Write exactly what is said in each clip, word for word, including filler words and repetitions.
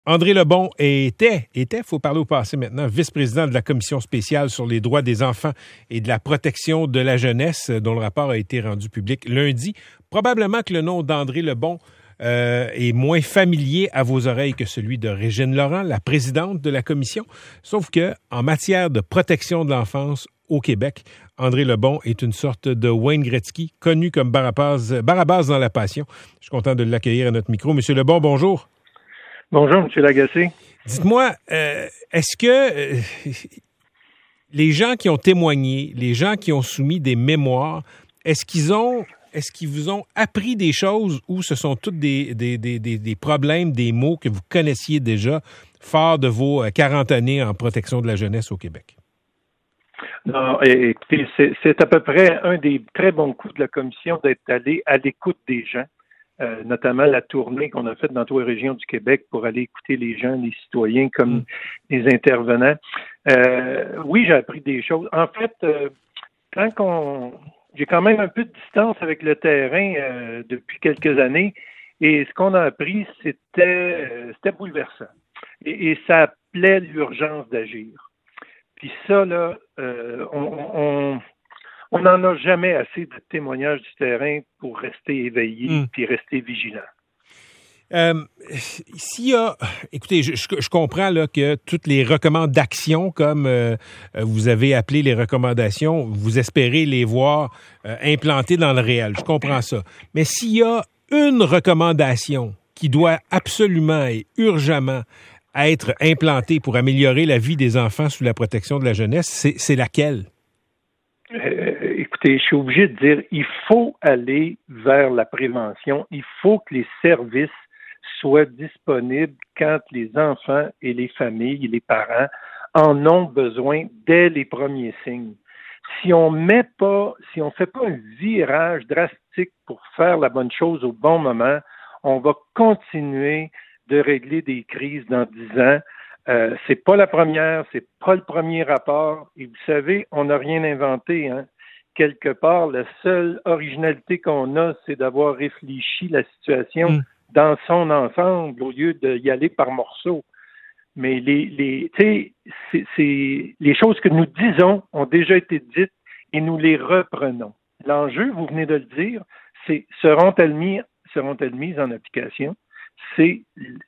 André Lebon était, était, faut parler au passé maintenant, vice-président de la Commission spéciale sur les droits des enfants et de la protection de la jeunesse, dont le rapport a été rendu public lundi. Probablement que le nom d'André Lebon euh, est moins familier à vos oreilles que celui de Régine Laurent, la présidente de la commission. Sauf que, en matière de protection de l'enfance au Québec, André Lebon est une sorte de Wayne Gretzky, connu comme Barabas, Barabas dans la passion. Je suis content de l'accueillir à notre micro. Monsieur Lebon, bonjour. Bonjour, M. Lagacé. Dites-moi, euh, est-ce que euh, les gens qui ont témoigné, les gens qui ont soumis des mémoires, est-ce qu'ils ont, est-ce qu'ils vous ont appris des choses ou ce sont tous des, des, des, des, des problèmes, des mots que vous connaissiez déjà, forts de vos quarante années en protection de la jeunesse au Québec? Non, écoutez, c'est, c'est à peu près un des très bons coups de la commission d'être allé à l'écoute des gens. Euh, notamment la tournée qu'on a faite dans toutes les régions du Québec pour aller écouter les gens, les citoyens comme mmh. les intervenants. Euh, oui, j'ai appris des choses. En fait, euh, quand qu'on, j'ai quand même un peu de distance avec le terrain euh, depuis quelques années, et ce qu'on a appris, c'était, euh, c'était bouleversant. Et, et ça appelait l'urgence d'agir. Puis ça, là, euh, on... on On n'en a jamais assez de témoignages du terrain pour rester éveillé mmh. puis rester vigilant. Euh, s'il y a, écoutez, je, je, je comprends là que toutes les recommandations, comme euh, vous avez appelé les recommandations, vous espérez les voir euh, implantées dans le réel. Je comprends ça. Mais s'il y a une recommandation qui doit absolument et urgemment être implantée pour améliorer la vie des enfants sous la protection de la jeunesse, c'est, c'est laquelle? Euh, écoutez, je suis obligé de dire, il faut aller vers la prévention. Il faut que les services soient disponibles quand les enfants et les familles et les parents en ont besoin dès les premiers signes. Si on met pas, si on fait pas un virage drastique pour faire la bonne chose au bon moment, on va continuer de régler des crises dans dix ans. Euh, c'est pas la première, c'est pas le premier rapport. Et vous savez, on n'a rien inventé, hein. Quelque part, la seule originalité qu'on a, c'est d'avoir réfléchi la situation mmh. dans son ensemble au lieu d'y aller par morceaux. Mais les, les, tu sais, c'est, c'est, les choses que nous disons ont déjà été dites et nous les reprenons. L'enjeu, vous venez de le dire, c'est seront-elles mises, seront-elles mises en application? C'est,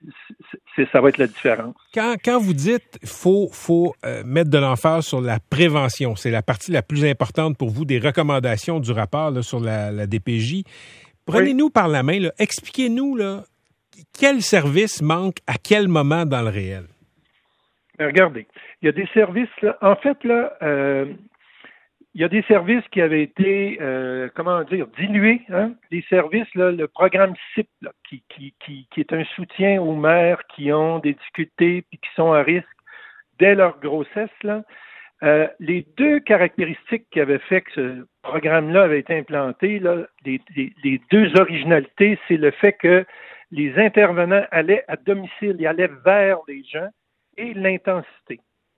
c'est, ça va être la différence. Quand, quand vous dites faut faut euh, mettre de l'emphase sur la prévention, c'est la partie la plus importante pour vous des recommandations du rapport là, sur la, la D P J. Prenez-nous oui. par la main, là, expliquez-nous là, quel service manque à quel moment dans le réel. Mais regardez, il y a des services là. En fait là. Euh, Il y a des services qui avaient été, euh, comment dire, dilués. Hein? Des services, là, le programme C I P, là, qui, qui, qui, qui est un soutien aux mères qui ont des difficultés puis qui sont à risque dès leur grossesse. Là. Euh, les deux caractéristiques qui avaient fait que ce programme-là avait été implanté, là, les, les, les deux originalités, c'est le fait que les intervenants allaient à domicile, ils allaient vers les gens, et l'intensité.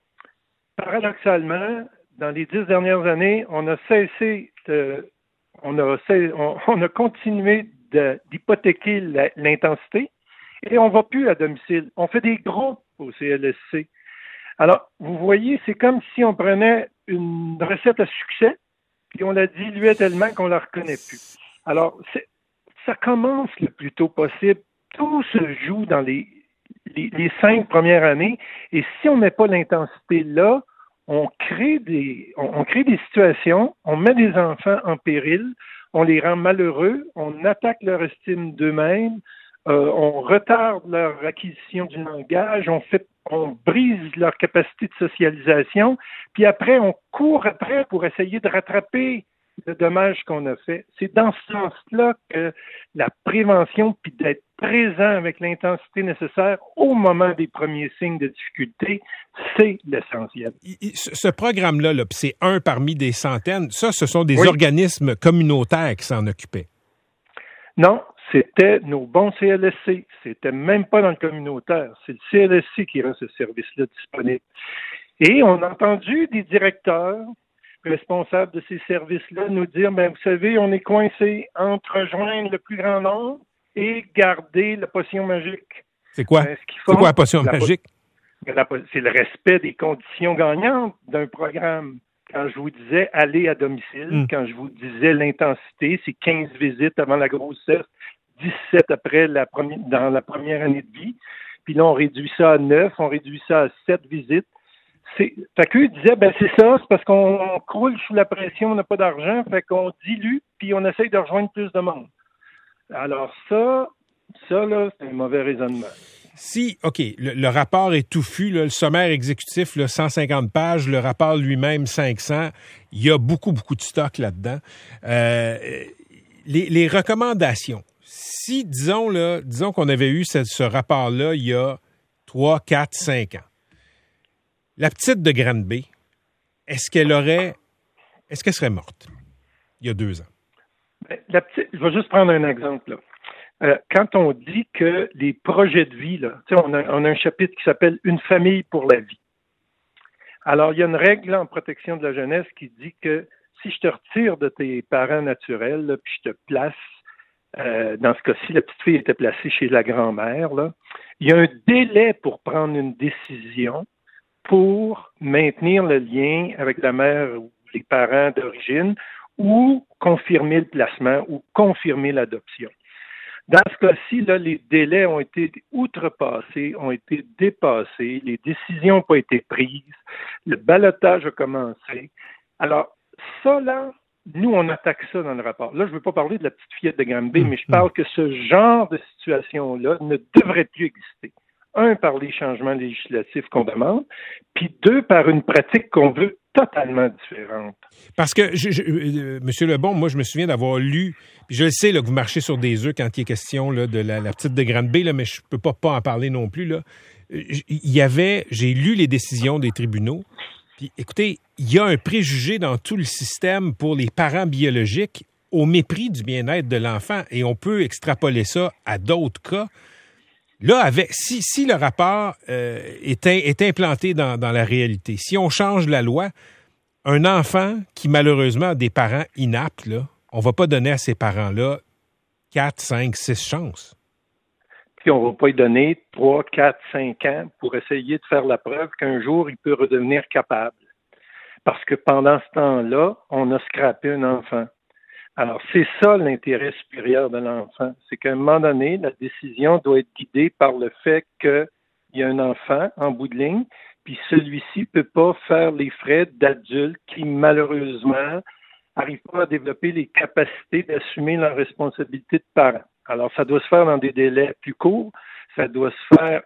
Paradoxalement, dans les dix dernières années, on a cessé de, on a, on, on a continué de, d'hypothéquer la, l'intensité et on ne va plus à domicile. On fait des groupes au C L S C. Alors, vous voyez, c'est comme si on prenait une recette à succès puis on la diluait tellement qu'on ne la reconnaît plus. Alors, c'est, ça commence le plus tôt possible. Tout se joue dans les, les, les cinq premières années et si on ne met pas l'intensité là, On crée des, on, on crée des situations, on met des enfants en péril, on les rend malheureux, on attaque leur estime d'eux-mêmes, euh, on retarde leur acquisition du langage, on fait, on brise leur capacité de socialisation, puis après on court après pour essayer de rattraper le dommage qu'on a fait. C'est dans ce sens-là que la prévention, puis d'être présent avec l'intensité nécessaire au moment des premiers signes de difficulté, c'est l'essentiel. Ce programme-là, là, c'est un parmi des centaines. Ça, ce sont des oui. organismes communautaires qui s'en occupaient. Non, c'était nos bons C L S C. C'était même pas dans le communautaire. C'est le C L S C qui rend ce service-là disponible. Et on a entendu des directeurs responsables de ces services-là nous dire, ben vous savez, on est coincé entre rejoindre le plus grand nombre et garder la potion magique. C'est quoi? Ben, ce qu'ils C'est font, quoi la potion la, magique? la, c'est le respect des conditions gagnantes d'un programme. Quand je vous disais aller à domicile, mm. quand je vous disais l'intensité, c'est quinze visites avant la grossesse, dix-sept après la première, dans la première année de vie. Puis là, on réduit ça à neuf, on réduit ça à sept visites. C'est, fait qu'eux disaient, ben c'est ça, c'est parce qu'on croule sous la pression, on n'a pas d'argent, fait qu'on dilue, puis on essaye de rejoindre plus de monde. Alors ça, ça là, c'est un mauvais raisonnement. Si, OK, le, le rapport est touffu, là, le sommaire exécutif, là, cent cinquante pages, le rapport lui-même, cinq cents, il y a beaucoup, beaucoup de stock là-dedans. Euh, les, les recommandations, si, disons, là, disons qu'on avait eu ce, ce rapport-là il y a trois, quatre, cinq ans, la petite de Granby, est-ce qu'elle aurait, est-ce qu'elle serait morte il y a deux ans? La petite, je vais juste prendre un exemple, là. Euh, quand on dit que les projets de vie, là, on a, on a un chapitre qui s'appelle « Une famille pour la vie ». Alors, il y a une règle là, en protection de la jeunesse qui dit que si je te retire de tes parents naturels, là, puis je te place, euh, dans ce cas-ci, la petite fille était placée chez la grand-mère, là, il y a un délai pour prendre une décision pour maintenir le lien avec la mère ou les parents d'origine ou confirmer le placement ou confirmer l'adoption. Dans ce cas-ci, là, les délais ont été outrepassés, ont été dépassés, les décisions n'ont pas été prises, le ballottage a commencé. Alors, ça, là, nous, on attaque ça dans le rapport. Là, je ne veux pas parler de la petite fillette de Granby, mais je parle que ce genre de situation-là ne devrait plus exister. Un, par les changements législatifs qu'on demande, puis deux, par une pratique qu'on veut totalement différente. Parce que, je, je, euh, M. Lebon, moi, je me souviens d'avoir lu, puis je le sais là, que vous marchez sur des œufs quand il est question là, de la, la petite de Granby, là, mais je ne peux pas, pas en parler non plus. Là. Il y avait, j'ai lu les décisions des tribunaux, puis écoutez, il y a un préjugé dans tout le système pour les parents biologiques au mépris du bien-être de l'enfant, et on peut extrapoler ça à d'autres cas. Là, avec, si, si le rapport euh, est, in, est implanté dans, dans la réalité, si on change la loi, un enfant qui malheureusement a des parents inaptes, là, on ne va pas donner à ces parents-là quatre, cinq, six chances. Puis on ne va pas lui donner trois, quatre, cinq ans pour essayer de faire la preuve qu'un jour, il peut redevenir capable. Parce que pendant ce temps-là, on a scrappé un enfant. Alors, c'est ça l'intérêt supérieur de l'enfant. C'est qu'à un moment donné, la décision doit être guidée par le fait qu'il y a un enfant en bout de ligne, puis celui-ci ne peut pas faire les frais d'adultes qui, malheureusement, n'arrivent pas à développer les capacités d'assumer leur responsabilité de parent. Alors, ça doit se faire dans des délais plus courts, ça doit se faire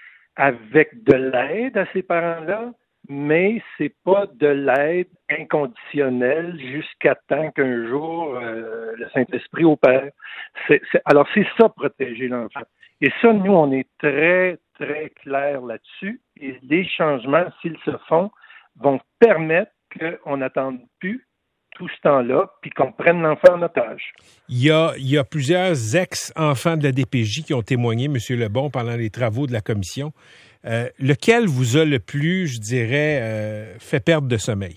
avec de l'aide à ces parents-là, mais c'est pas de l'aide inconditionnelle jusqu'à temps qu'un jour euh, le Saint-Esprit opère. C'est, c'est, alors, c'est ça, protéger l'enfant. Et ça, nous, on est très, très clair là-dessus. Et les changements, s'ils se font, vont permettre qu'on n'attende plus tout ce temps-là, puis qu'on prenne l'enfant en otage. Il y a, il y a plusieurs ex-enfants de la D P J qui ont témoigné, M. Lebon, pendant les travaux de la commission. Euh, lequel vous a le plus, je dirais, euh, fait perdre de sommeil?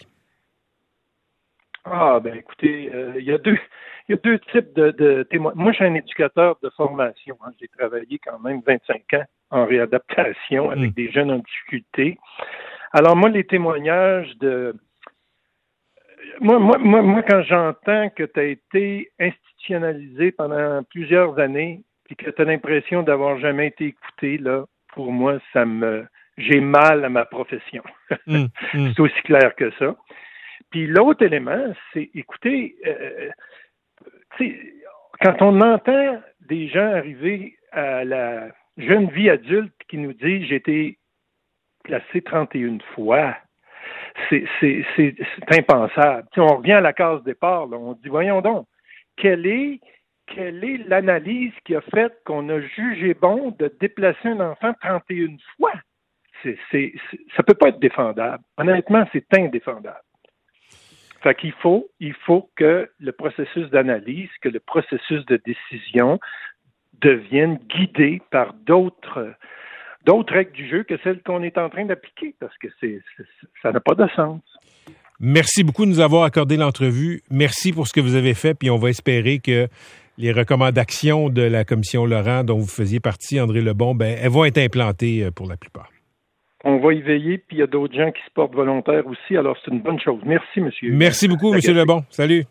Ah, ben écoutez, euh, il y a deux, il y a deux types de, de témoins. Moi, je suis un éducateur de formation. Hein. J'ai travaillé quand même vingt-cinq ans en réadaptation avec mmh. des jeunes en difficulté. Alors, moi, les témoignages de... Moi, moi, moi, moi quand j'entends que tu as été institutionnalisé pendant plusieurs années et que tu as l'impression d'avoir jamais été écouté, là, pour moi, ça me... j'ai mal à ma profession. Mmh, mmh. C'est aussi clair que ça. Puis l'autre élément, c'est, écoutez, euh, quand on entend des gens arriver à la jeune vie adulte qui nous disent « j'ai été placé trente et une fois », c'est, c'est, c'est, c'est impensable. T'sais, on revient à la case départ, là, on dit « voyons donc, quelle est, quelle est l'analyse qui a fait qu'on a jugé bon de déplacer un enfant trente et une fois? » C'est, c'est, c'est, ça peut pas être défendable. Honnêtement, c'est indéfendable. Fait qu'il faut, il faut que le processus d'analyse, que le processus de décision devienne guidé par d'autres, d'autres règles du jeu que celles qu'on est en train d'appliquer, parce que c'est, c'est, ça n'a pas de sens. Merci beaucoup de nous avoir accordé l'entrevue. Merci pour ce que vous avez fait, puis on va espérer que les recommandations de la commission Laurent, dont vous faisiez partie, André Lebon, ben, elles vont être implantées euh, pour la plupart. On va y veiller, puis il y a d'autres gens qui se portent volontaires aussi, alors c'est une bonne chose. Merci, monsieur. Merci beaucoup, monsieur Lebon. Salut.